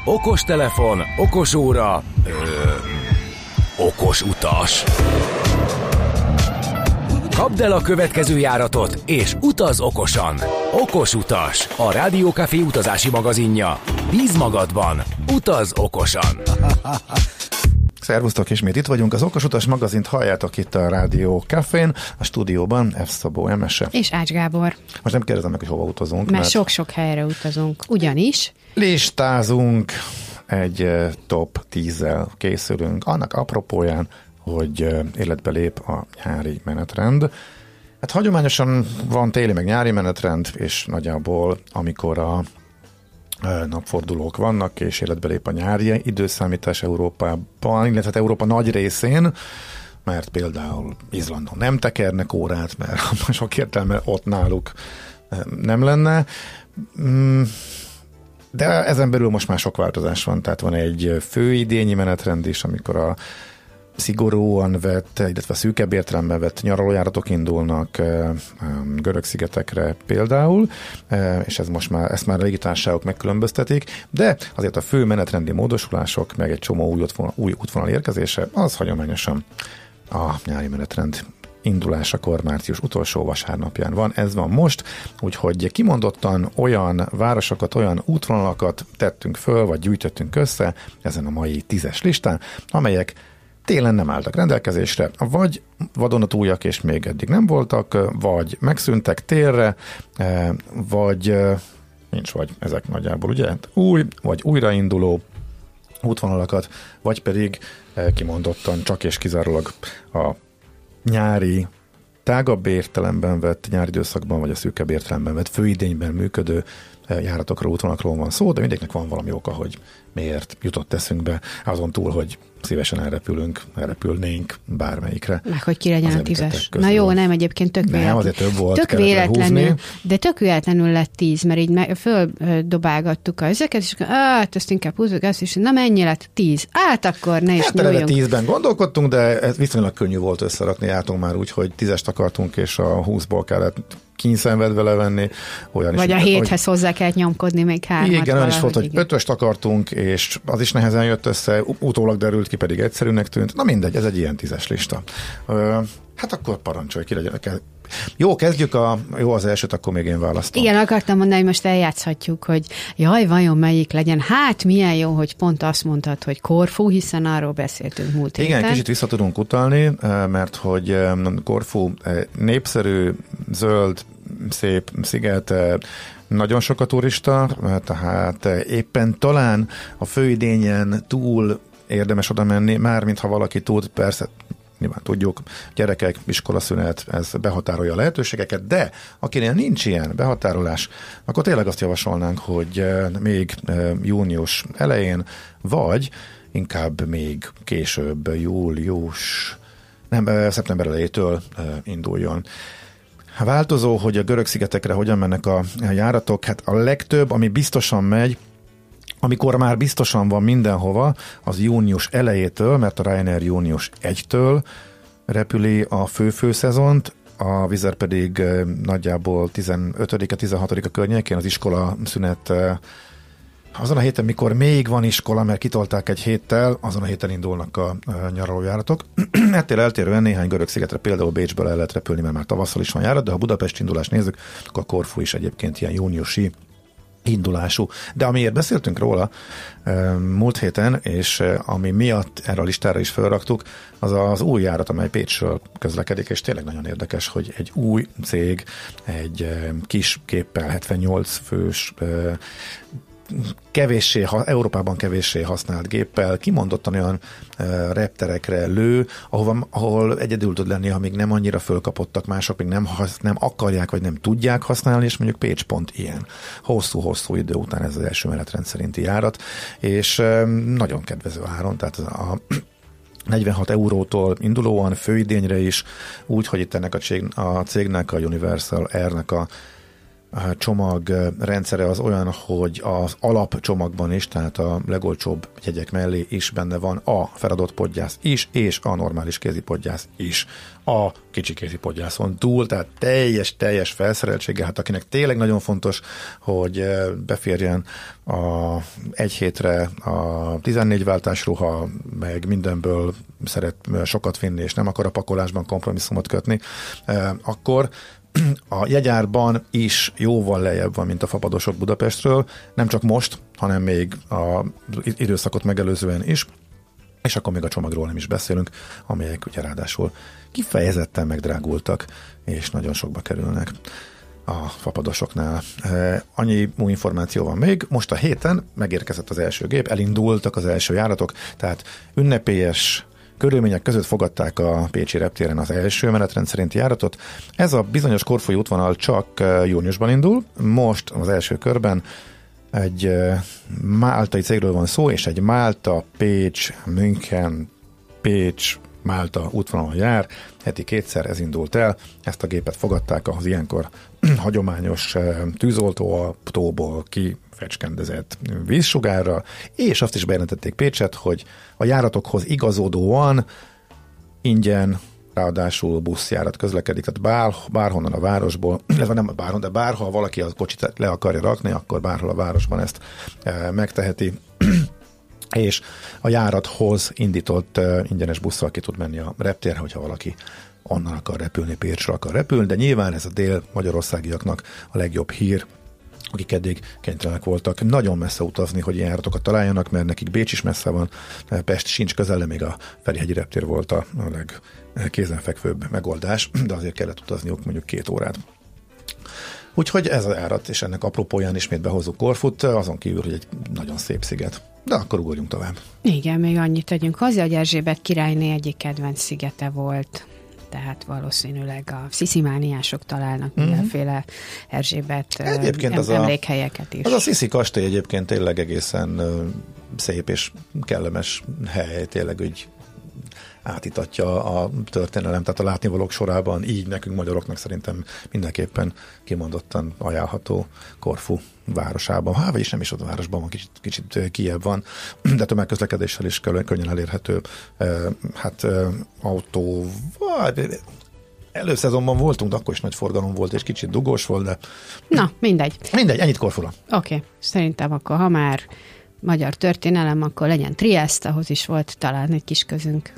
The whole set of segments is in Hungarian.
okostelefon, okosóra, okos utas. Kapd el a következő járatot, és utaz okosan. Okos utas, a Rádiókafé utazási magazinja. Bíz magadban, utaz okosan. Szervusztok, ismét itt vagyunk. Az Okos Utas magazint halljátok itt a Rádió Cafén, a stúdióban F. Szabó Emese. És Ács Gábor. Most nem kérdezem meg, hogy hova utazunk. Mert sok-sok helyre utazunk. Ugyanis listázunk, egy top 10-zel készülünk. Annak apropóján, hogy életbe lép a nyári menetrend. Hát hagyományosan van téli meg nyári menetrend, és nagyjából amikor a napfordulók vannak, és életbe lép a nyári időszámítás Európában, illetve Európa nagy részén, mert például Izlandon nem tekernek órát, mert sok értelme ott náluk nem lenne. De ezen belül most már sok változás van, tehát van egy főidényi menetrend is, amikor a szigorúan vett, illetve szűkebb értelemben vett nyaralójáratok indulnak görög szigetekre például, és ezt már a légitársaságok megkülönböztetik, de azért a fő menetrendi módosulások, meg egy csomó új útvonal érkezése, az hagyományosan a nyári menetrend indulásakor március utolsó vasárnapján van. Ez van most, úgyhogy kimondottan olyan városokat, olyan útvonalakat tettünk föl, vagy gyűjtöttünk össze ezen a mai 10-es listán, amelyek télen nem álltak rendelkezésre, vagy vadonatújak és még eddig nem voltak, vagy megszűntek térre, vagy nincs vagy, ezek nagyjából ugye új, vagy újrainduló útvonalakat, vagy pedig kimondottan csak és kizárólag a nyári, tágabb értelemben vett nyári időszakban, vagy a szűkebb értelemben vett főidényben működő járatokról, útvonalakról van szó, de mindegynek van valami oka, hogy miért jutott eszünkbe, azon túl, hogy szívesen elrepülnénk bármelyikre. Meg hogy ki legyen a 10-es. Na jó, nem, egyébként tök véletlenül. Nem, azért több volt, tök véletlenül, de tök véletlenül lett 10, mert így földobálgattuk ezeket, és ezt inkább húzzuk, ezt is, na mennyi lett 10? Akkor ne is nyúljunk. 10-ben gondolkodtunk, de ez viszonylag könnyű volt összerakni, jártunk már úgy, hogy 10-est akartunk, és a 20-ból kellett kínszenvedve levenni. Vagy a 7-hez hozzá kellett nyomkodni még 3-at. Igen, olyan is volt, hogy 5-öst akartunk, és az is nehezen jött össze, utólag derült ki, pedig egyszerűnek tűnt. Na mindegy, ez egy ilyen 10-es lista. Hát akkor parancsolj, ki legyen. Jó, kezdjük jó az elsőt, akkor még én választom. Igen, akartam mondani, hogy most eljátszhatjuk, hogy jaj, vajon melyik legyen. Hát milyen jó, hogy pont azt mondtad, hogy Korfu, hiszen arról beszéltünk múlt héten. Igen, kicsit vissza tudunk utalni, mert hogy Korfu népszerű, zöld, szép sziget, nagyon sok a turista, tehát éppen talán a főidényen túl érdemes oda menni, mármint ha valaki tud, persze, nyilván tudjuk, gyerekek, iskolaszünet, ez behatárolja a lehetőségeket, de akinél nincs ilyen behatárolás, akkor tényleg azt javasolnánk, hogy még június elején, vagy inkább még később, szeptember elejétől induljon. Változó, hogy a görög szigetekre hogyan mennek a járatok, hát a legtöbb, ami biztosan megy, amikor már biztosan van mindenhova, az június elejétől, mert a Ryanair június 1-től repüli a fő szezont, a Wizz Air pedig nagyjából 15-16 környékén az iskola szünet azon a héten, mikor még van iskola, mert kitolták egy héttel, azon a héten indulnak a nyaralójáratok. Ettől eltérően néhány görög szigetre, például Bécsből el lehet repülni, mert már tavasszal is van járat, de ha Budapest indulást nézzük, akkor Korfu is egyébként ilyen júniusi indulású. De amiért beszéltünk róla múlt héten, és ami miatt erre a listára is felraktuk, az az új járat, amely Pécsről közlekedik, és tényleg nagyon érdekes, hogy egy új cég, egy kis géppel 78 fős Európában kevéssé használt géppel, kimondottan olyan repterekre lő, ahol egyedül tud lenni, ha még nem annyira fölkapottak, mások még nem akarják, vagy nem tudják használni, és mondjuk Pécs pont ilyen. Hosszú-hosszú idő után ez az első menetrend szerinti járat, és nagyon kedvező áron, tehát a 46 eurótól indulóan főidényre is, úgy, hogy itt ennek a cégnek, a Universal Air-nek a csomag rendszere az olyan, hogy az alapcsomagban is, tehát a legolcsóbb jegyek mellé is benne van a feladott podgyász is, és a normális kézipodgyász is. A kicsi kézipodgyászon túl, tehát teljes felszereltséggel, hát akinek tényleg nagyon fontos, hogy beférjen egy hétre a 14 váltás ruha, meg mindenből szeret sokat vinni, és nem akar a pakolásban kompromisszumot kötni, akkor a jegyárban is jóval lejjebb van, mint a fapadosok Budapestről, nem csak most, hanem még az időszakot megelőzően is, és akkor még a csomagról nem is beszélünk, amelyek ugye ráadásul kifejezetten megdrágultak, és nagyon sokba kerülnek a fapadosoknál. Annyi új információ van még. Most a héten megérkezett az első gép, elindultak az első járatok, tehát ünnepélyes körülmények között fogadták a pécsi reptéren az első menetrend szerinti járatot. Ez a bizonyos Korfui útvonal csak júniusban indul. Most az első körben egy máltai cégről van szó, és egy Málta, Pécs, München, Pécs, Málta útvonalon jár. Heti kétszer ez indult el. Ezt a gépet fogadták az ilyenkor hagyományos tűzoltóautóból kifecskendezett vízsugárral, és azt is bejelentették Pécset, hogy a járatokhoz igazodóan ingyen, ráadásul buszjárat közlekedik, tehát bárhonnan a városból, illetve nem bárhol, de bárhol valaki a kocsit le akarja rakni, akkor bárhol a városban ezt megteheti, és a járathoz indított ingyenes busszal ki tud menni a reptérre, hogyha valaki onnan akar repülni, Pécsre akar repülni, de nyilván ez a dél-magyarországiaknak a legjobb hír, akik eddig kénytelenek voltak nagyon messze utazni, hogy ilyen járatokat találjanak, mert nekik Bécs is messze van, Pest sincs közel, még a Ferihegyi reptér volt a legkézenfekvőbb megoldás, de azért kellett utazniuk mondjuk 2 órát. Úgyhogy ez a járat, és ennek apropóján ismét behozzuk Korfut, azon kívül, hogy egy nagyon szép sziget. De akkor ugorjunk tovább. Igen, még annyit tegyünk hozzá, hogy Erzsébet királyné egyik kedvenc szigete volt, tehát valószínűleg a sziszimániások találnak mindenféle Erzsébet emlékhelyeket is. Az a Sziszi kastély egyébként tényleg egészen szép és kellemes hely, tényleg úgy átítatja a történelem, tehát a látnivalók sorában így nekünk magyaroknak szerintem mindenképpen kimondottan ajánlható Korfu városában. Vagyis nem is ott a városban van, kicsit kijebb van, de tömegközlekedéssel is könnyen elérhető. Autóval. Előszezonban voltunk, de akkor is nagy forgalom volt, és kicsit dugós volt, de... Na, mindegy. Mindegy, ennyit Korfura. Oké. Szerintem akkor, ha már magyar történelem, akkor legyen Trieste, ahhoz is volt talán egy kis közünk.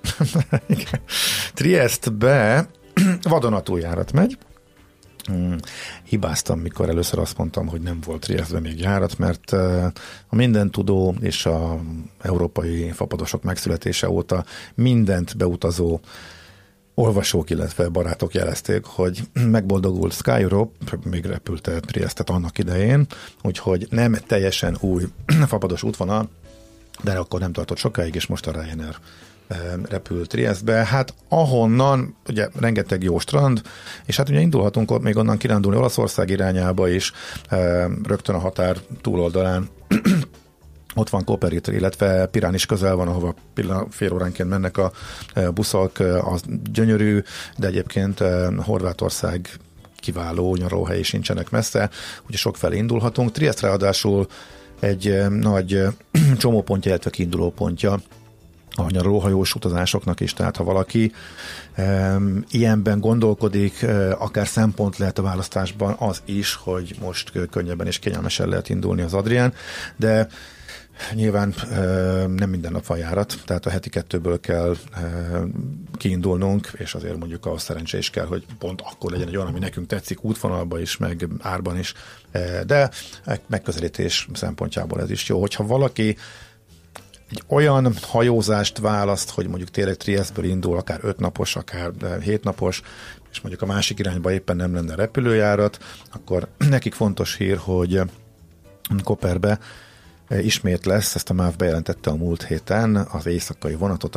Trieste-be vadonatúljárat megy. Hibáztam, mikor először azt mondtam, hogy nem volt Trieste-ben még járat, mert a mindentudó és a európai fapadosok megszületése óta mindent beutazó olvasók, illetve barátok jelezték, hogy megboldogult Sky Europe, még repülte Trieste-t annak idején, úgyhogy nem teljesen új fapados útvonal, de akkor nem tartott sokáig, és most a Ryanair repült Trieste-be. Hát ahonnan, ugye rengeteg jó strand, és hát ugye indulhatunk még onnan kirándulni Olaszország irányába is, rögtön a határ túloldalán ott van Koperit, illetve Pirán is közel van, ahova fél óránként mennek a buszok, az gyönyörű, de egyébként Horvátország kiváló nyaralóhelyi sincsenek messze, úgyhogy sokfelé indulhatunk. Trieste ráadásul egy nagy csomópontja, illetve kiindulópontja a nyaralóhajós utazásoknak is, tehát ha valaki ilyenben gondolkodik, akár szempont lehet a választásban az is, hogy most könnyebben és kényelmesen lehet indulni az Adrián, de nyilván nem minden nap van járat, tehát a heti 2-ből kell kiindulnunk, és azért mondjuk ahhoz szerencsé is kell, hogy pont akkor legyen egy olyan, ami nekünk tetszik útvonalban is, meg árban is, de megközelítés szempontjából ez is jó. Hogyha valaki egy olyan hajózást választ, hogy mondjuk tényleg Trieste-ből indul, akár 5 napos, akár 7 napos, és mondjuk a másik irányba éppen nem lenne repülőjárat, akkor nekik fontos hír, hogy Koperbe ismét lesz, ezt a MÁV bejelentette a múlt héten, az éjszakai vonatot, a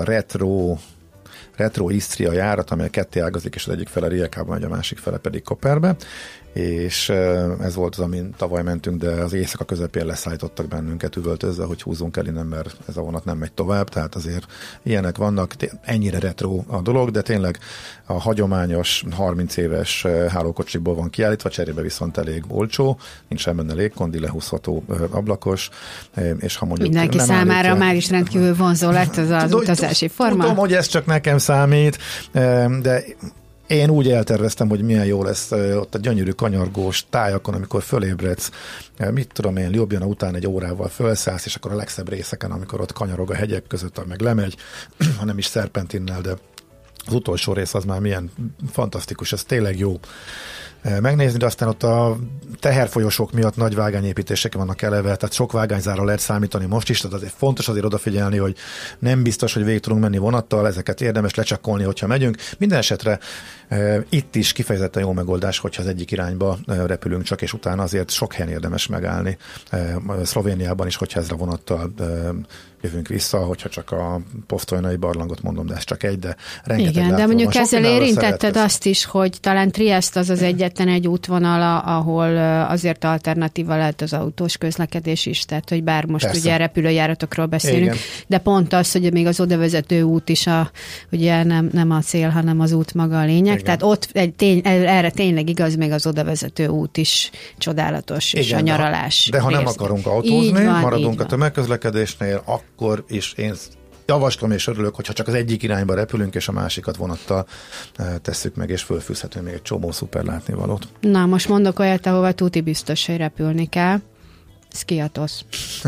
Retro Isztria járat, amely ketté ágazik, és az egyik fele Rijekában megy, a másik fele pedig Koperbe, és ez volt az, amin tavaly mentünk, de az éjszaka közepén leszállítottak bennünket üvöltözve, hogy húzzunk el innen, mert ez a vonat nem megy tovább, tehát azért ilyenek vannak, ennyire retro a dolog, de tényleg a hagyományos 30 éves hálókocsiból van kiállítva, cserébe viszont elég olcsó, nincs sem benne légkondi, lehúzható ablakos, és ha mondjuk mindenki számára már is rendkívül vonzó lett ez az utazási forma. Tudom, hogy ez csak nekem számít, de én úgy elterveztem, hogy milyen jó lesz ott a gyönyörű kanyargós tájakon, amikor fölébredsz, mit tudom én, Ljubljana után egy órával fölszállsz, és akkor a legszebb részeken, amikor ott kanyarog a hegyek között, meg lemegy, hanem is szerpentinnel, de az utolsó rész az már milyen fantasztikus, ez tényleg jó megnézni, de aztán ott a teherfolyosók miatt nagy vágányépítések vannak eleve, tehát sok vágányzára lehet számítani most is, tehát azért fontos azért odafigyelni, hogy nem biztos, hogy végig tudunk menni vonattal, ezeket érdemes lecsekkolni, hogyha megyünk. Minden esetre itt is kifejezetten jó megoldás, hogyha az egyik irányba repülünk csak, és utána azért sok helyen érdemes megállni. Szlovéniában is, hogyha ezre vonattal jövünk vissza, hogyha csak a Postolnai barlangot mondom, de ez csak egy, de rengeteg. Igen, de mondjuk ezzel érintetted azt is, hogy talán Trieste az egyetlen egy útvonal, ahol azért alternatíva lehet az autós közlekedés is, tehát hogy bár most persze, ugye repülőjáratokról beszélünk, igen, de pont az, hogy még az odavezető út is ugye nem a cél, hanem az út maga a lényeg, igen, tehát ott erre tényleg igaz, még az odavezető út is csodálatos, igen, és a nyaralás. De ha nem akarunk autózni, maradunk a tömegközlekedésnél, akkor is én javaslom és örülök, hogyha csak az egyik irányba repülünk, és a másikat vonattal tesszük meg, és fölfűzhetünk még egy csomó szuper látnivalót. Na, most mondok olyat, ahova tuti biztos, hogy repülni kell. Skiathos.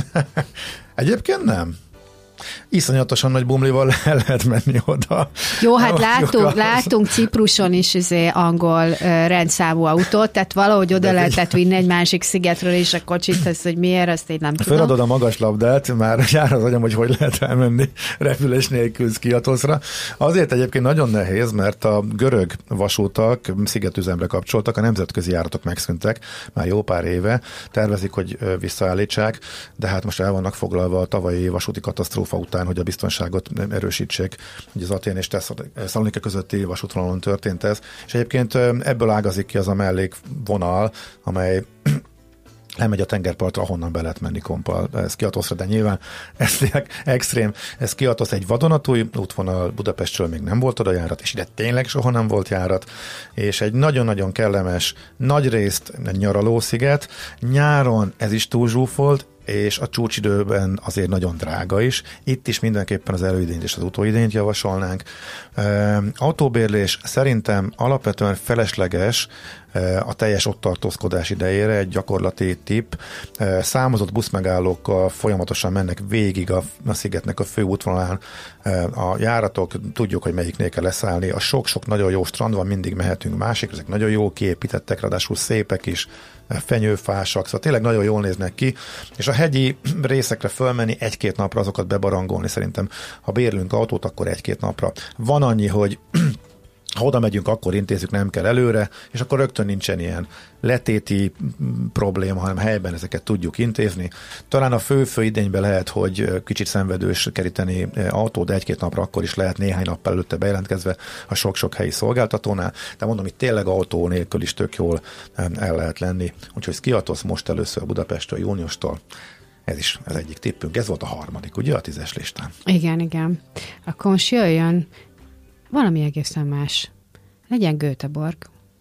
Egyébként nem. Iszonyatosan nagy bumlival el lehet menni oda. Jó, hát láttunk Cipruson is angol rendszámú autót, tehát valahogy oda lehetett vinni egy másik szigetről is a kocsit, ez, hogy miért, azt én nem tudom. Feladod a magas labdát, már jár az agyam, hogy lehet elmenni repülés nélkül Skiathosra. Azért egyébként nagyon nehéz, mert a görög vasútak szigetüzemre kapcsoltak, a nemzetközi járatok megszűntek már jó pár éve, tervezik, hogy visszaállítsák, de hát most el vannak foglalva a tavalyi vasúti katasztrófa után, hogy a biztonságot erősítsék, hogy az Atén és Thessaloniki közötti vasútvonalon történt ez, és egyébként ebből ágazik ki az a mellékvonal, amely lemegy a tengerpartra, ahonnan be lehet menni kompal Skiathosra, de nyilván ez extrém. Skiathos egy vadonatúj útvonal, Budapestről még nem volt oda járat, és ide tényleg soha nem volt járat, és egy nagyon-nagyon kellemes, nagyrészt nyaralósziget. Nyáron ez is túl zsúfolt, és a csúcsidőben azért nagyon drága is. Itt is mindenképpen az előidényt és az utóidényt javasolnánk. Autóbérlés szerintem alapvetően felesleges a teljes ott tartózkodás idejére, egy gyakorlati tipp. Számozott buszmegállókkal folyamatosan mennek végig a szigetnek a főútvonalán a járatok, tudjuk, hogy melyiknél kell leszállni. A sok-sok nagyon jó strand van, mindig mehetünk másik, ezek nagyon jó kiépítettek, ráadásul szépek is, fenyőfásak, szóval tényleg nagyon jól néznek ki, és a hegyi részekre fölmenni egy-két napra, azokat bebarangolni szerintem. Ha bérlünk autót, akkor egy-két napra. Van annyi, hogy ha oda megyünk, akkor intézzük, nem kell előre, és akkor rögtön nincsen ilyen letéti probléma, hanem helyben ezeket tudjuk intézni. Talán a fő idényben lehet, hogy kicsit szenvedős keríteni autót, de egy-két napra akkor is lehet, néhány nappal előtte bejelentkezve a sok-sok helyi szolgáltatónál, de mondom, itt tényleg autó nélkül is tök jól el lehet lenni. Úgyhogy Skiathos most először Budapestről, júniustól. Ez is az egyik tippünk. Ez volt a harmadik, ugye, a 10-es listán? Igen. Akkor most jöjjön valami egészen más. Legyen Göteborg.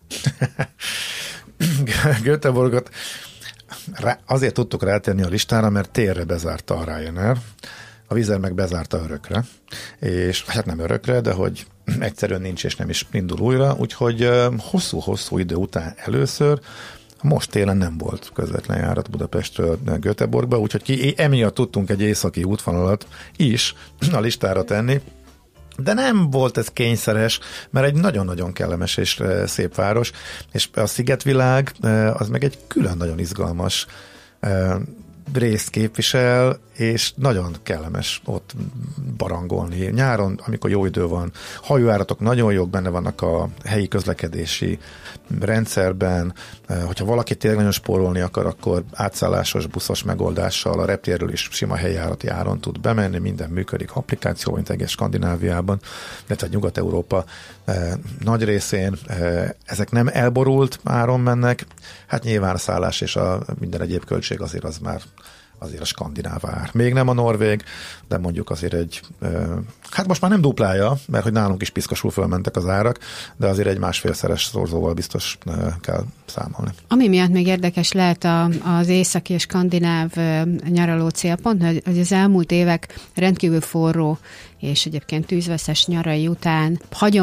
Göteborgot azért tudtuk rátenni a listára, mert térre bezárta a Ryanair. A Wizz meg bezárta örökre. És hát nem örökre, de hogy egyszerűen nincs és nem is indul újra, úgyhogy hosszú-hosszú idő után először most télen nem volt közvetlen járat Budapestről Göteborgba, úgyhogy emiatt tudtunk egy északi útvonalat is a listára tenni, de nem volt ez kényszeres, mert egy nagyon-nagyon kellemes és szép város, és a szigetvilág az meg egy külön nagyon izgalmas részt képvisel, és nagyon kellemes ott barangolni. Nyáron, amikor jó idő van, hajójáratok nagyon jók, benne vannak a helyi közlekedési rendszerben, hogyha valaki tényleg nagyon spórolni akar, akkor átszállásos, buszos megoldással a reptérről is sima helyjárati áron tud bemenni, minden működik applikáció, mint egész Skandináviában, illetve Nyugat-Európa nagy részén. Ezek nem elborult áron mennek, hát nyilván a szállás és a minden egyéb költség azért az már azért a skandináv ár. Még nem a norvég, de mondjuk azért hát most már nem duplája, mert hogy nálunk is piszkosul fölmentek az árak, de azért egy másfélszeres szorzóval biztos kell számolni. Ami miatt még érdekes lehet az északi és skandináv nyaraló célpont, hogy az elmúlt évek rendkívül forró és egyébként tűzveszes nyarai után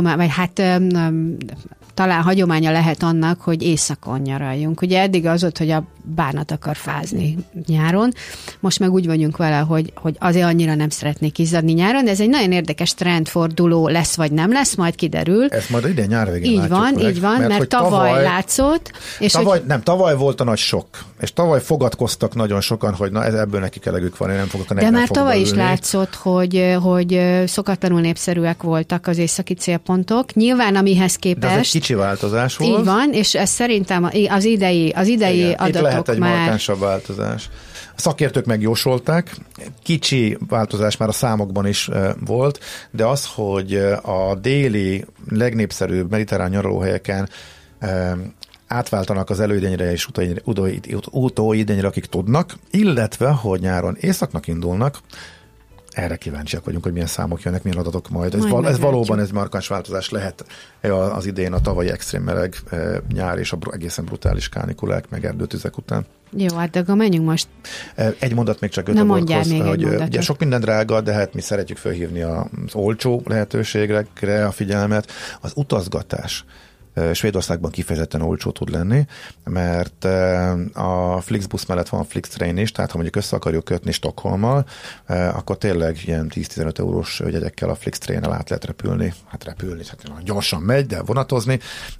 talán hagyománya lehet annak, hogy éjszakon nyaraljunk. Ugye eddig az ott, hogy a bánat akar fázni nyáron, most meg úgy vagyunk vele, hogy azért annyira nem szeretnék izzadni nyáron, de ez egy nagyon érdekes trendforduló lesz, vagy nem lesz, majd kiderül. Ez majd idén nyár végén látjuk így van, mert tavaly látszott. És tavaly volt a nagy sok, és tavaly fogadkoztak nagyon sokan, hogy na ebből nekik elegük van, én nem fogok a 40 De már tavaly belülni. is látszott, hogy szokatlanul népszerűek voltak az északi célpontok. Nyilván amihez képest. De ez egy kicsi változás volt. Így van, és ez szerintem az idei adatok itt lehet egy már markánsabb változás. A szakértők megjósolták, kicsi változás már a számokban is volt, de az, hogy a déli legnépszerűbb mediterrán nyaralóhelyeken átváltanak az előidényre és utóidényre, akik tudnak, illetve, hogy nyáron északnak indulnak, erre kíváncsiak vagyunk, hogy milyen számok jönnek, milyen adatok majd. Ez valóban egy markáns változás lehet az idén a tavalyi extrém meleg nyár és egészen brutális kánikulák meg erdőtüzek után. Jó, hát de akkor menjünk most. Egy mondat még csak Göteborghoz, hogy ugye sok minden drága, de hát mi szeretjük felhívni az olcsó lehetőségekre a figyelmet. Az utazgatás Svédországban kifejezetten olcsó tud lenni, mert a Flixbus mellett van a Flixtrain is, tehát ha mondjuk össze akarjuk kötni Stockholmmal, akkor tényleg ilyen 10-15 eurós jegyekkel a Flixtrain-el át lehet repülni, hát gyorsan megy, de vonatozni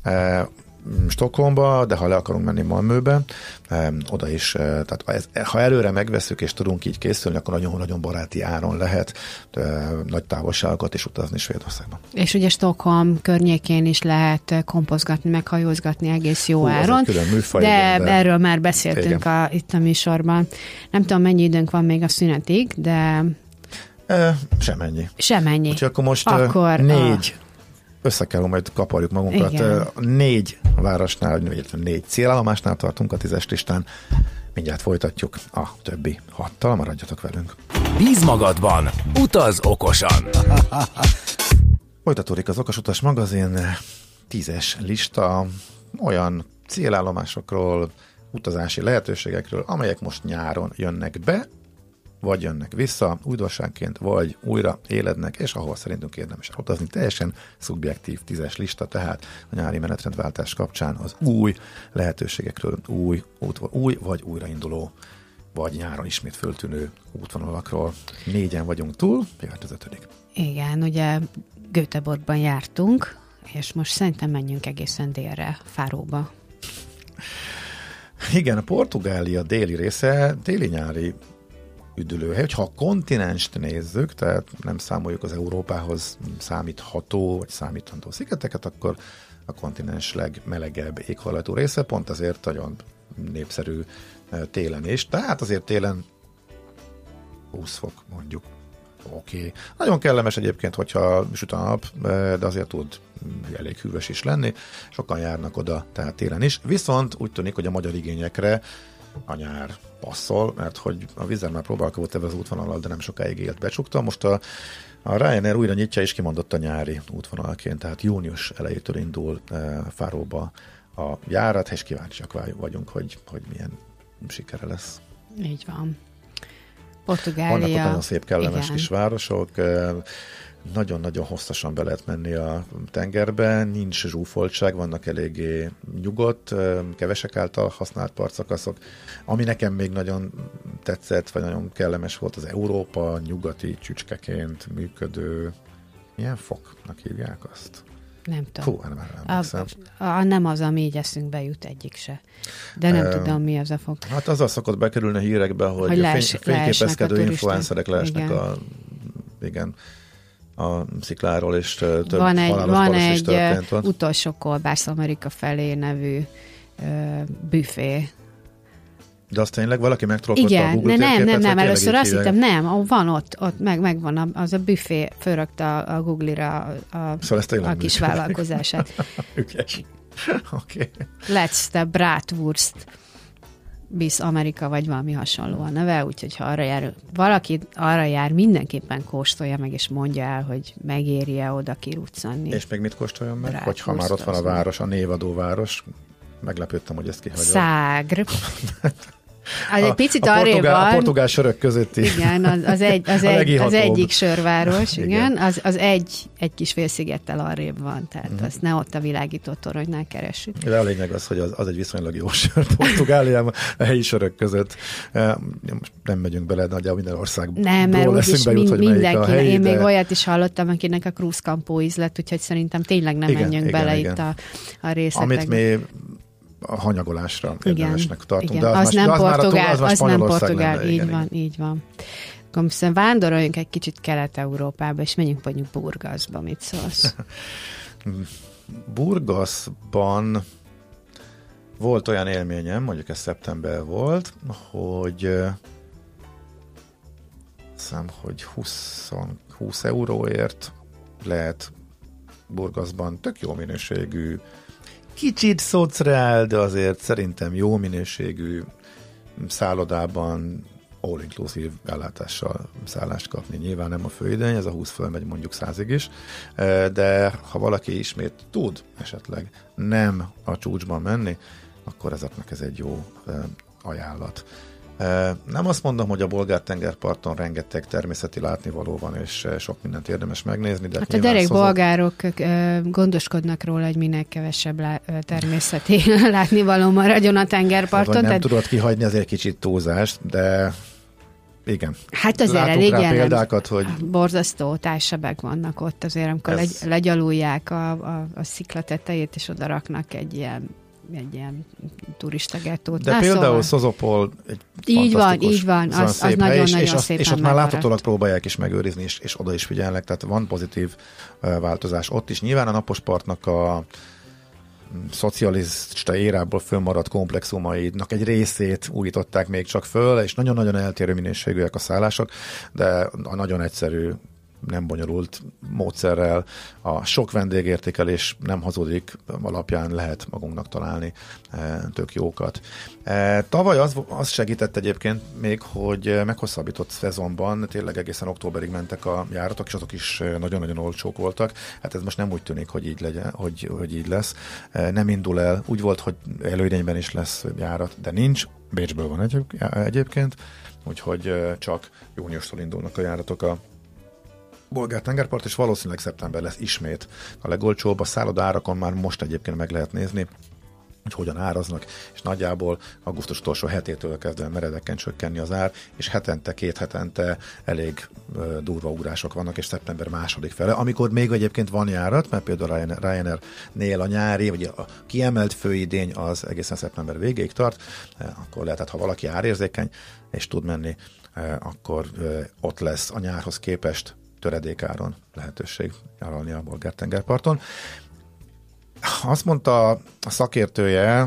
Stockholmba, de ha le akarunk menni Malmöbe, oda is, tehát ha előre megveszük és tudunk így készülni, akkor nagyon-nagyon baráti áron lehet nagy távolságokat is utazni Svédországban. És ugye Stockholm környékén is lehet kompozgatni, meg hajózgatni egész jó áron, de erről már beszéltünk itt a műsorban. Nem tudom, mennyi időnk van még a szünetig, de... Semennyi. Úgyhogy akkor most 4 össze kell, majd kaparjuk magunkat. Igen. 4 városnál, 4 célállomásnál tartunk a 10-es listán. Mindjárt folytatjuk a többi 6-tal, maradjatok velünk. Bíz magadban, utaz okosan! Folytatódik az Okos magazin 10-es lista olyan célállomásokról, utazási lehetőségekről, amelyek most nyáron jönnek be, vagy jönnek vissza újdonságként, vagy újra élednek, és ahol szerintünk érdemes utazni. Teljesen szubjektív 10-es lista, tehát a nyári menetrendváltás kapcsán az új lehetőségekről, új vagy újrainduló, vagy nyáron ismét föltűnő útvonalakról. 4-en vagyunk túl, jöhet az 5. Igen, ugye Göteborgban jártunk, és most szerintem menjünk egészen délre, Fáróba. Igen, a Portugália déli része téli-nyári üdülőhely. Hogyha a kontinenst nézzük, tehát nem számoljuk az Európához számítható, vagy számítható szigeteket, akkor a kontinens legmelegebb éghajlatú része, pont azért nagyon népszerű télen is. Tehát azért télen 20 fok mondjuk. Oké. Nagyon kellemes egyébként, hogyha süt a nap, de azért tud elég hűvös is lenni. Sokan járnak oda, tehát télen is. Viszont úgy tűnik, hogy a magyar igényekre a nyár passzol, mert hogy a vízzel már próbálkozott ebben az útvonallal, de nem sokáig élt, becsukta. Most a Ryanair újra nyitja és kimondott a nyári útvonalként, tehát június elejétől indul Fáróba a járat, és kíváncsiak vagyunk, hogy milyen sikere lesz. Így van. Portugália. Vannak ott nagyon szép, kellemes kis városok, nagyon-nagyon hosszasan be lehet menni a tengerbe, nincs zsúfoltság, vannak eléggé nyugodt, kevesek által használt partszakaszok. Ami nekem még nagyon tetszett, vagy nagyon kellemes volt, az Európa nyugati csücskeként működő, milyen foknak hívják azt? Nem tudom. Fú, nem nem az, ami így eszünkbe jut, egyik se. De nem tudom, mi az a fog. Hát azzal szokott bekerülni a hírekbe, hogy fényképezkedő influencerek leesnek a szikláról, és több halálos baleset is történt. Van egy utolsó kolbász Amerika felé nevű büfé. De azt tényleg valaki megtrollkodta a Google térképet? Nem, először azt hittem, van ott megvan, az a büfé fölrögte a Google-ra a kis vállalkozását. Ügyes. Oké. Let's the Bratwurst Bisz Amerika, vagy valami hasonló a neve, úgyhogy ha valaki arra jár, mindenképpen kóstolja meg, és mondja el, hogy megéri-e oda kiruccanni. És még mit kóstoljon meg? Hogyha már ott van a város, a névadó város, meglepődtem, hogy ezt kihagyom. Szágr. Egy picit arrébb van. A portugál sörök közötti. Igen, az egyik sörváros, igen, az egy kis félszigettel arrébb van, tehát azt ne ott a világító toronynál keressük. De a lényeg az, hogy az egy viszonylag jó sör Portugáliában, a helyi sörök között. Most nem megyünk bele, nagyjából minden országból. Nem, mert úgyis mindenki. Én még olyat is hallottam, akinek a Cruz Campo ízlet, úgyhogy szerintem tényleg nem menjünk bele itt a részletekbe. Amit mi a hanyagolásra érdelmesnek tartunk. Igen. De az nem Portugál, így van. Akkor vándoroljunk egy kicsit Kelet-Európába, és menjünk mondjuk Burgaszba, mit szólsz? Burgaszban volt olyan élményem, mondjuk ez szeptember volt, hogy hiszem, hogy 20 euróért lehet Burgaszban tök jó minőségű, kicsit szociál, de azért szerintem jó minőségű szállodában all-inclusive ellátással szállást kapni. Nyilván nem a főidény, ez a 20 fölmegy mondjuk 100-ig is, de ha valaki ismét tud esetleg nem a csúcsban menni, akkor ezeknek ez egy jó ajánlat. Nem azt mondom, hogy a bolgár-tengerparton rengeteg természeti látnivaló van, és sok mindent érdemes megnézni. De hát a derek bolgárok gondoskodnak róla, hogy minél kevesebb természeti látnivaló maradjon a tengerparton. Nem tudod kihagyni, azért kicsit túlzást, de igen. Hát azért elég példákat, hogy borzasztó társsebek vannak ott azért, amikor legyalulják a szikla tetejét, és oda raknak egy ilyen turista gettót. De például Szozopol egy így van, az nagyon-nagyon szépen és ott már láthatólag próbálják is megőrizni, és oda is figyelnek, tehát van pozitív változás ott is. Nyilván a Napospartnak a szocialista érából fönnmaradt komplexumainak egy részét újították még csak föl, és nagyon-nagyon eltérő minőségűek a szállások, de a nagyon egyszerű, nem bonyolult módszerrel, a sok vendégértékelés nem hazudik alapján lehet magunknak találni tök jókat. Tavaly az segített egyébként még, hogy meghosszabbított szezonban tényleg egészen októberig mentek a járatok, és azok is nagyon-nagyon olcsók voltak. Hát ez most nem úgy tűnik, hogy így legyen, hogy így lesz. Nem indul el. Úgy volt, hogy előidényben is lesz járat, de nincs. Bécsből van egyébként, úgyhogy csak júniustól indulnak a járatok a bolgár-tengerpart, és valószínűleg szeptember lesz ismét a legolcsóbb. A szálloda árakon már most egyébként meg lehet nézni, hogy hogyan áraznak, és nagyjából augusztus utolsó hetétől kezdve meredeken csökkenni az ár, és két hetente elég durva ugrások vannak, és szeptember második fele, amikor még egyébként van járat, mert például Ryanair-nél a nyári, vagy a kiemelt főidény az egészen szeptember végéig tart, akkor lehet, ha valaki árérzékeny, és tud menni, akkor ott lesz a nyárhoz képest töredékáron lehetőség nyaralni a bolgár-tengerparton. Azt mondta a szakértője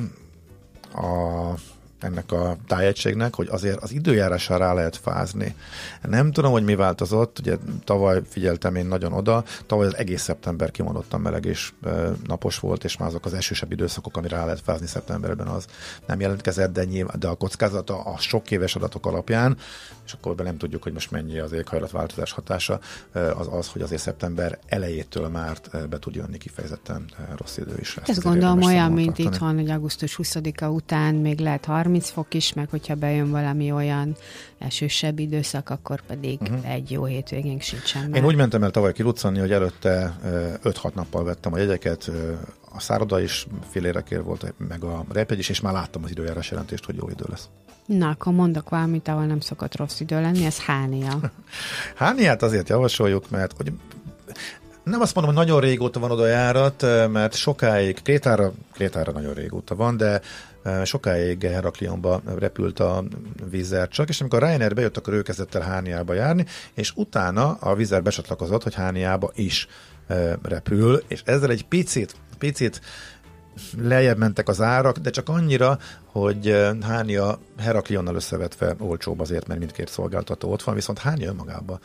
ennek a tájegységnek, hogy azért az időjárásra rá lehet fázni. Nem tudom, hogy mi változott, ugye tavaly figyeltem én nagyon oda, tavaly az egész szeptember kimondottan meleg és napos volt, és már azok az esősebb időszakok, amire rá lehet fázni szeptemberben, az nem jelentkezett, de a kockázata a sok éves adatok alapján, és akkor nem tudjuk, hogy most mennyi az éghajlatváltozás hatása, az, hogy azért szeptember elejétől már be tud jönni kifejezetten rossz idő is. Ezt gondolom olyan, mint itthon, hogy augusztus 20-a után még lehet 30 fok is, meg hogyha bejön valami olyan esősebb időszak, akkor pedig egy jó hétvégénk sincsen már. Én úgy mentem el tavaly kiruccanni, hogy előtte 5-6 nappal vettem a jegyeket, a szálloda is filérekér volt, meg a repjegy is, és már láttam az időjárás jelentést, hogy jó idő lesz. Na, akkor mondok valamit, ahol nem szokott rossz idő lenni, ez Hánia. Hániát azért javasoljuk, mert hogy Nem azt mondom, hogy nagyon régóta van oda járat, mert sokáig, Krétára nagyon régóta van, de sokáig Heraklionba repült a Wizz Air csak, és amikor Ryanair bejött, akkor ő kezdett el Hániába járni, és utána a Wizz Air becsatlakozott, hogy Hániába is repül, és ezzel egy picit lejjebb mentek az árak, de csak annyira, hogy Hánia Heraklionnal összevetve olcsóbb azért, mert mindkét szolgáltató ott van, viszont Hánia önmagában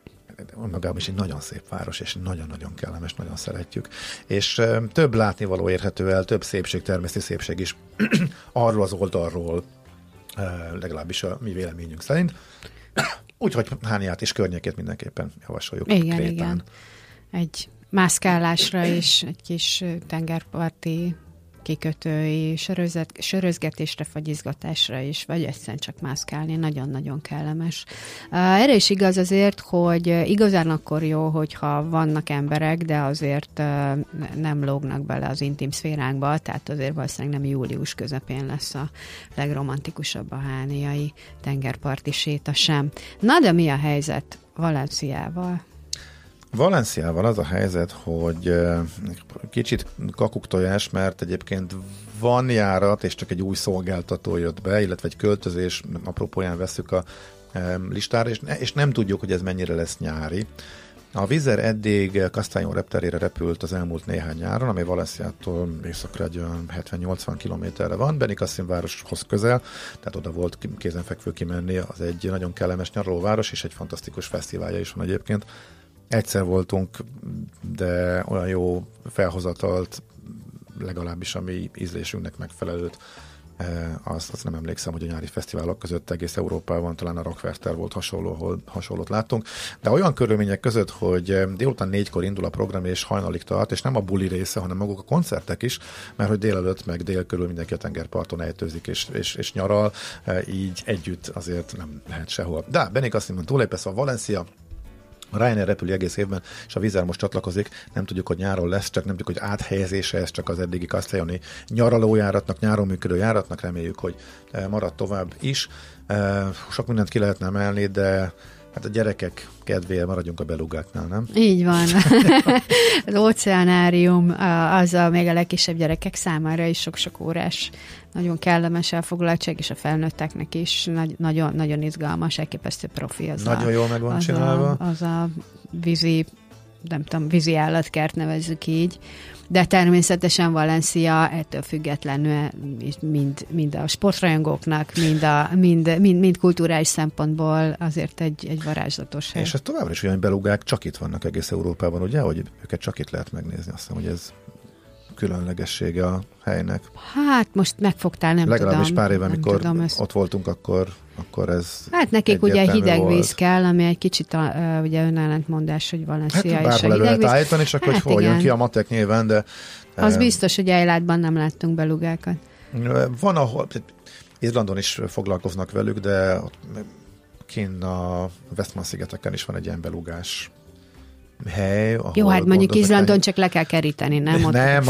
is egy nagyon szép város, és nagyon-nagyon kellemes, nagyon szeretjük. És több látnivaló érhető el, több szépség, természeti szépség is arról az oldalról, legalábbis a mi véleményünk szerint. Úgyhogy Hániát és környékét mindenképpen javasoljuk. Igen. Egy mászkálásra is, egy kis tengerparti kikötői sörözgetésre, fagyizgatásra is, vagy egyszerűen csak mászkálni, nagyon-nagyon kellemes. Erre is igaz azért, hogy igazán akkor jó, hogyha vannak emberek, de azért nem lógnak bele az intim szféránkba, tehát azért valószínűleg nem július közepén lesz a legromantikusabb a hániai tengerparti séta sem. Na, de mi a helyzet Valenciával? Valenciával az a helyzet, hogy kicsit kakuktojás, mert egyébként van járat, és csak egy új szolgáltató jött be, illetve egy költözés, apropóján vesszük a listára, és nem tudjuk, hogy ez mennyire lesz nyári. A Wizz Air eddig Castellón repterére repült az elmúlt néhány nyáron, ami Valenciától északra egy olyan 70-80 kilométerre van, Benicassim városhoz közel, tehát oda volt kézenfekvő kimenni, az egy nagyon kellemes nyaralóváros, és egy fantasztikus fesztiválja is van egyébként. Egyszer voltunk, de olyan jó felhozatalt, legalábbis a mi ízlésünknek megfelelőt, azt nem emlékszem, hogy a nyári fesztiválok között egész Európában talán a Rockwerter volt hasonló, ahol hasonlót láttunk, de olyan körülmények között, hogy délután 4-kor indul a program és hajnalig tart, és nem a buli része, hanem maguk a koncertek is, mert hogy délelőtt meg dél körül mindenki a tengerparton ejtőzik és nyaral, így együtt azért nem lehet sehol. De Benicassimon túlépesz a Valencia, a Ryanair repül egész évben, és a Wizz Air most csatlakozik, nem tudjuk, hogy nyáron lesz, csak nem tudjuk, hogy áthelyezése ez csak az eddigi castelloni nyaralójáratnak, nyáron működő járatnak, reméljük, hogy marad tovább is. Sok mindent ki lehetne emelni, de hát a gyerekek kedvéért maradjunk a belugáknál, nem? Így van. Az óceánárium az még a legkisebb gyerekek számára is sok-sok órás, nagyon kellemes elfoglaltság, és a felnőtteknek is nagyon izgalmas, elképesztő profi. Nagyon jól meg van csinálva. Az a vízi állatkert nevezzük így, de természetesen Valencia ettől függetlenül mind a sportrajongóknak, mind kulturális szempontból azért egy varázslatos hely. És ez továbbra is olyan belugák csak itt vannak egész Európában, ugye? Hogy őket csak itt lehet megnézni. Azt hiszem, hogy ez különlegessége a helynek. Hát most megfogtál, nem legalábbis tudom. Legalábbis pár éve, amikor ott voltunk, akkor ez hát nekik ugye hideg víz kell, ami egy kicsit ugye önellentmondás, hogy Valencia hát, és a hideg víz. állítani, csak hát hogy jön ki a matek nyilván, de... Az biztos, hogy Eilátban nem láttunk belugákat. Van, ahol Izlandon is foglalkoznak velük, de kint a Westman-szigeteken is van egy ilyen belugás hely. Jó, hát mondjuk Izlandon csak le kell keríteni, nem?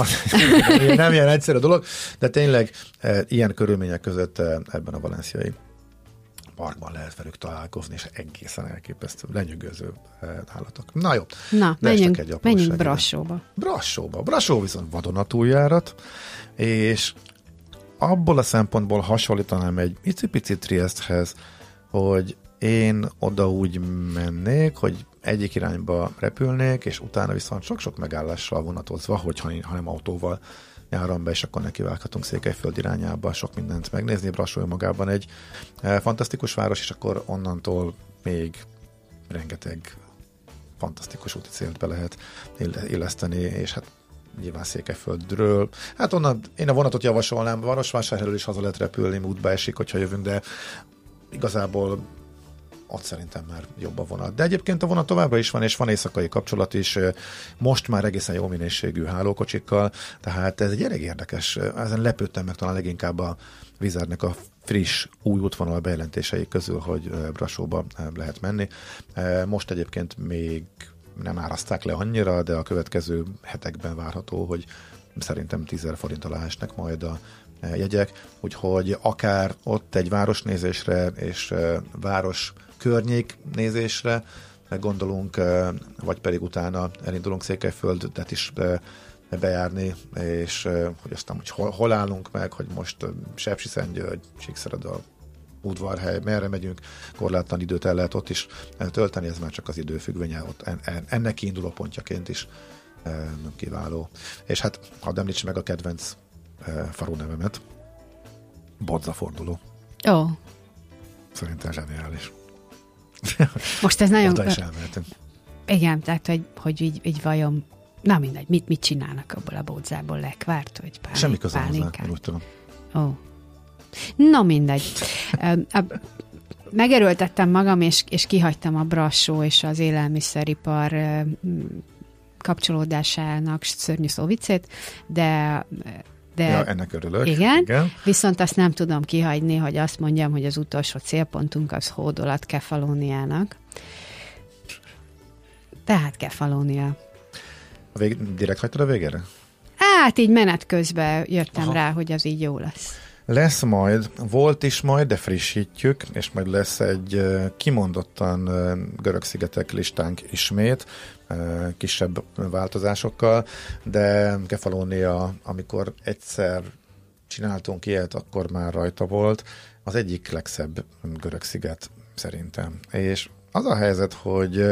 Nem ilyen egyszerű dolog, de tényleg ilyen körülmények között ebben a valenciai parkban lehet velük találkozni, és egészen elképesztő, lenyűgöző állatok. Na jó. Na, menjünk Brassóba. Brassó viszont vadonatúljárat, és abból a szempontból hasonlítanám egy icipicit Triesthez, hogy én oda úgy mennék, hogy egyik irányba repülnék, és utána viszont sok-sok megállással vonatozva, ha nem autóval nyáron be, és akkor nekivághatunk Székelyföld irányába sok mindent megnézni. Brassó magában egy fantasztikus város, és akkor onnantól még rengeteg fantasztikus úti célt be lehet illeszteni, és hát nyilván Székelyföldről. Hát onnan én a vonatot javasolnám, Marosvásárhelyről is haza lehet repülni, útba esik, hogyha jövünk, de igazából ott szerintem már jobb a vonat. De egyébként a vonat továbbra is van, és van éjszakai kapcsolat is, most már egészen jó minőségű hálókocsikkal, tehát ez egy elég érdekes, ezen lepődtem meg talán leginkább a Wizz Airnek a friss új útvonal bejelentései közül, hogy Brassóba lehet menni. Most egyébként még nem áraszták le annyira, de a következő hetekben várható, hogy szerintem 10 000 forint alá esnek majd a jegyek, úgyhogy akár ott egy városnézésre és város környék nézésre gondolunk, vagy pedig utána elindulunk Székelyföldet is bejárni, és hogy aztán hogy hol állunk meg, hogy most Sepsiszentgyörgy, Csíkszereda, Udvarhely, merre megyünk, korlátlan időt el lehet ott is tölteni, ez már csak az idő függvénye, ott ennek kiinduló pontjaként is kiváló. És hát hadd említs meg a kedvenc falu nevemet, Bodzaforduló. Ó. Szerintem zseniális. Most ez nagyon... Oda is elmehetünk. Igen, tehát, hogy így vajon, na mindegy, mit csinálnak abból a bodzából, lekvárt, vagy semmi közöm hozzá, úgy tudom. Ó. Na mindegy. Megerőltettem magam, és kihagytam a Brassó és az élelmiszeripar kapcsolódásának szörnyű szó viccét, de ja, ennek örülök. Igen, viszont azt nem tudom kihagyni, hogy azt mondjam, hogy az utolsó célpontunk az Hódolat Kefalóniának. Tehát Kefalónia. Direkt hagytad a végére? Hát így menet közben jöttem rá, hogy az így jó lesz. Lesz majd, volt is majd, de frissítjük, és majd lesz egy kimondottan Görög-szigetek listánk ismét, kisebb változásokkal, de Kefalónia, amikor egyszer csináltunk ilyet, akkor már rajta volt, az egyik legszebb Görög-sziget szerintem. És az a helyzet, hogy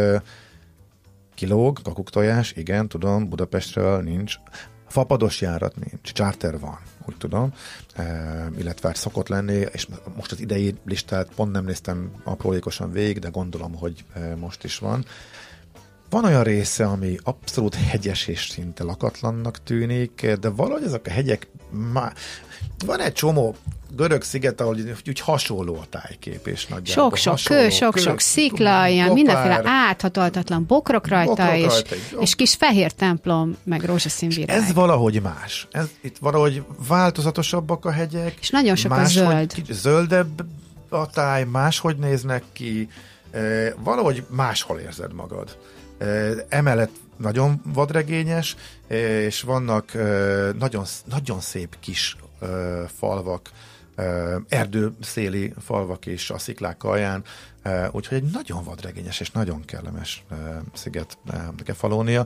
kilóg, kakuktojás, igen, tudom, Budapestről nincs, fapados járat nincs, charter van, úgy tudom, illetve szokott lenni, és most az idei listát pont nem néztem aprólékosan végig, de gondolom, hogy most is van. Van olyan része, ami abszolút hegyes és szinte lakatlannak tűnik, de valahogy ezek a hegyek van egy csomó görög sziget, ahol úgy hasonló a tájkép, és nagyjából sok-sok kő, sok-sok szikla, ilyen mindenféle áthataltatlan bokrok rajta, és kis fehér templom, meg rózsaszín virág. Ez valahogy más. Itt valahogy változatosabbak a hegyek. És nagyon sok a zöld. Zöldebb a táj, máshogy néznek ki, valahogy máshol érzed magad. Emellett nagyon vadregényes, és vannak nagyon, nagyon szép kis falvak, erdőszéli falvak is a sziklák alján, úgyhogy egy nagyon vadregényes és nagyon kellemes sziget Kefalónia,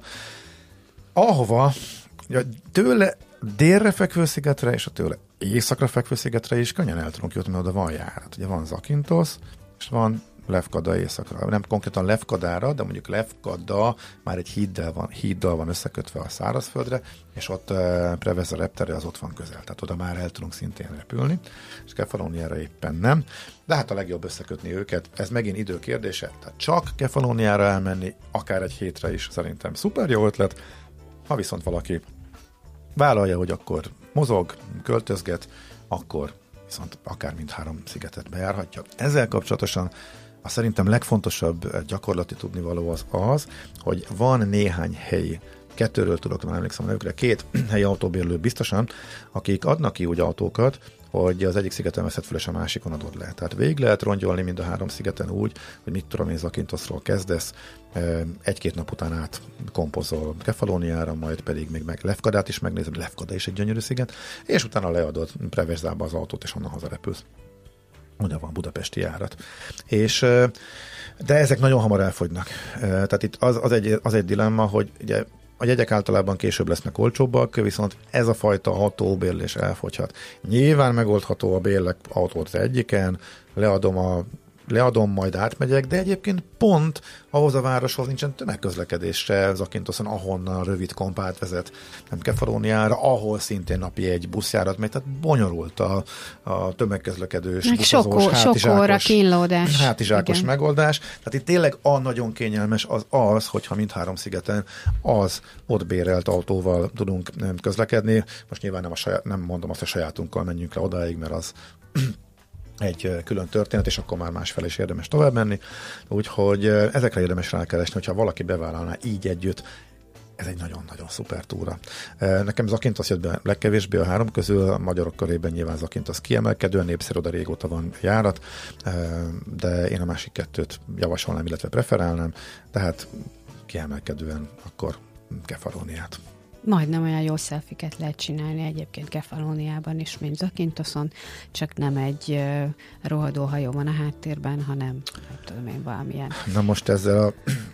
ahova tőle délre fekvő szigetre és a tőle északra fekvő szigetre is könnyen el tudunk jutni, mert oda van járat. Ugye van Zakynthos, és van Lefkada északra. Nem konkrétan Lefkadára, de mondjuk Lefkada már egy híddal van összekötve a szárazföldre, és ott Preveza reptere az ott van közel. Tehát oda már el tudunk szintén repülni, és Kefalóniára éppen nem. De hát a legjobb összekötni őket. Ez megint idő kérdése. Tehát csak Kefalóniára elmenni, akár egy hétre is szerintem szuper jó ötlet. Ha viszont valaki vállalja, hogy akkor mozog, költözget, akkor viszont akár mindhárom szigetet bejárhatja. Ezzel kapcsolatosan a szerintem legfontosabb gyakorlati tudnivaló az, hogy van néhány helyi, 2-ről tudok, nem emlékszem a nevükre, 2 helyi autóbérlő biztosan, akik adnak ki úgy autókat, hogy az egyik szigeten veszed föl, és a másikon adod le. Tehát végig lehet rongyolni mind a 3 szigeten úgy, hogy mit tudom én, Zakynthosról kezdesz, 1-2 nap után át kompozol Kefalóniára, majd pedig még meg Lefkadát is megnézed, Lefkada is egy gyönyörű sziget, és utána leadod Prevezába az autót, és onnan hazarepülsz. Oda van budapesti járat. De ezek nagyon hamar elfogynak. Tehát itt az egy dilemma, hogy ugye a jegyek általában később lesznek olcsóbbak, viszont ez a fajta autóbérlés elfogyhat. Nyilván megoldható a bérlek autót az egyiken, leadom, majd átmegyek, de egyébként pont ahhoz a városhoz nincsen tömegközlekedésre, Zakynthon, ahonnan rövid kompát vezet, nem Kefalóniára, ahol szintén napi egy buszjárat megy, tehát bonyolult a tömegközlekedős, hátizsákos megoldás. Tehát itt tényleg nagyon kényelmes az, hogyha mindhárom szigeten az ott bérelt autóval tudunk közlekedni. Most nyilván nem mondom azt, hogy sajátunkkal menjünk le odáig, mert az egy külön történet, és akkor már másfelé is érdemes tovább menni. Úgyhogy ezekre érdemes rákeresni, hogyha valaki bevállalná így együtt, ez egy nagyon-nagyon szuper túra. Nekem Zakynthos jött be legkevésbé a 3 közül, a magyarok körében nyilván Zakynthos kiemelkedően népszerű, oda régóta van járat, de én a másik 2-t javasolnám, illetve preferálnám, tehát kiemelkedően akkor Kefalóniát. Majdnem olyan jó szelfiket lehet csinálni egyébként Kefalóniában is, mint Zakynthon, csak nem egy rohadó hajó van a háttérben, hanem nem tudom én valamilyen. Na most ezzel a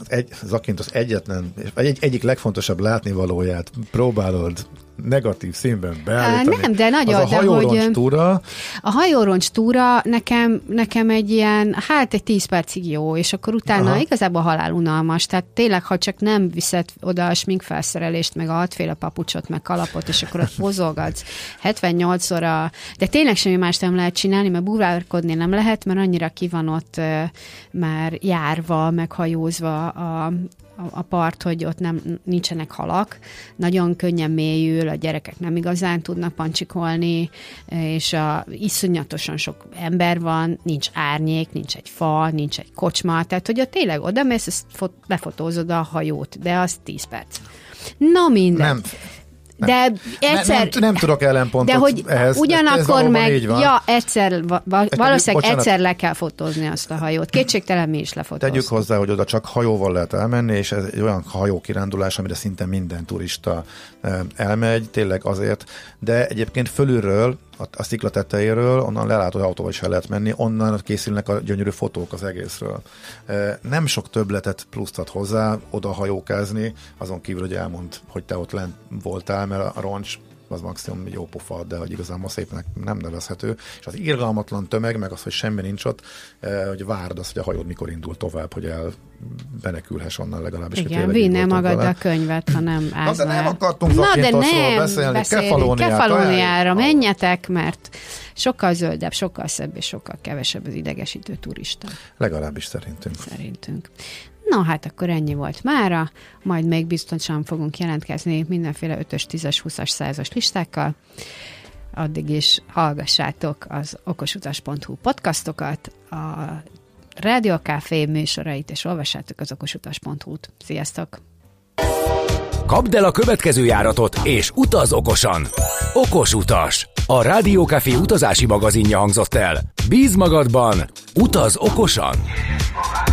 Zakintos egyetlen, egyik legfontosabb látnivalóját próbálod negatív színben beállítani. Nem, de nagyon. Az a hajóroncs túra. A hajóroncs túra nekem egy ilyen, egy 10 percig jó, és akkor utána igazából halálunalmas. Tehát tényleg, ha csak nem viszed oda a sminkfelszerelést, meg a 6 féle papucsot, meg kalapot, és akkor ott mozolgatsz 78-szor de tényleg semmi más nem lehet csinálni, mert búvárkodni nem lehet, mert annyira ki van ott már járva, meg hajózva a part, hogy ott nincsenek halak, nagyon könnyen mélyül, a gyerekek nem igazán tudnak pancsikolni, és iszonyatosan sok ember van, nincs árnyék, nincs egy fa, nincs egy kocsma, tehát hogy ott tényleg odamész, lefotózod a hajót, de az 10 perc. Na minden. De egyszer... Nem tudok ellenpontot de hogy ehhez. Ugyanakkor meg, valószínűleg egyszer le kell fotózni azt a hajót. Kétségtelen mi is lefotóztuk. Tegyük hozzá, hogy oda csak hajóval lehet elmenni, és ez egy olyan hajókirándulás, amire szinte minden turista elmegy, tényleg azért. De egyébként fölülről, a szikla tetejéről, onnan lelátod autóval is el lehet menni, onnan készülnek a gyönyörű fotók az egészről. Nem sok többletet pluszt ad hozzá oda hajókázni, azon kívül, hogy elmond, hogy te ott lent voltál, mert a roncs az maximum jó pofa, de hogy igazából szépnek nem nevezhető. És az irgalmatlan tömeg, meg az, hogy semmi nincs ott, hogy várd azt, hogy a hajód mikor indul tovább, hogy benekülhess onnan legalábbis. Igen, vinne magad a könyvet, ha nem állsz. De nem akartunk Zakintosról beszélni, Kefalóniára menjetek, mert sokkal zöldebb, sokkal szebb és sokkal kevesebb az idegesítő turista. Legalábbis szerintünk. Na hát akkor ennyi volt mára, majd még biztosan fogunk jelentkezni mindenféle 5-ös, 10-es, 20-as, 100-as listákkal. Addig is hallgassátok az okosutas.hu podcastokat, a Rádió Café műsorait, és olvassátok az okosutas.hu-t. Sziasztok! Kapd el a következő járatot, és utaz okosan! Okos utas! A Rádió Café utazási magazinja hangzott el. Bízz magadban, utaz okosan!